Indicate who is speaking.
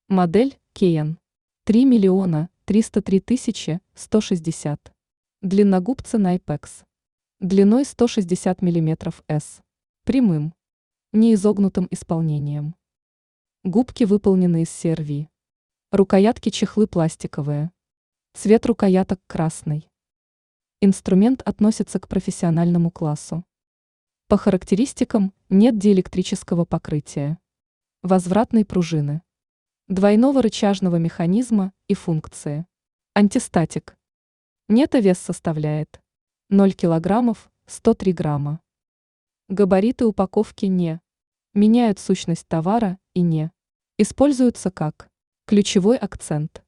Speaker 1: Модель Кейн. 3 миллиона 303 тысячи 160. Длинногубцы Найпекс. Длиной 160 мм S. Прямым. Неизогнутым исполнением. Губки выполнены из CRV. Рукоятки чехлы пластиковые. Цвет рукояток красный. Инструмент относится к профессиональному классу. По характеристикам нет диэлектрического покрытия. Возвратной пружины. Двойного рычажного механизма и функции. Антистатик. Нето-вес составляет 0 килограммов 103 грамма. Габариты упаковки не меняют сущность товара и не используются как ключевой акцент.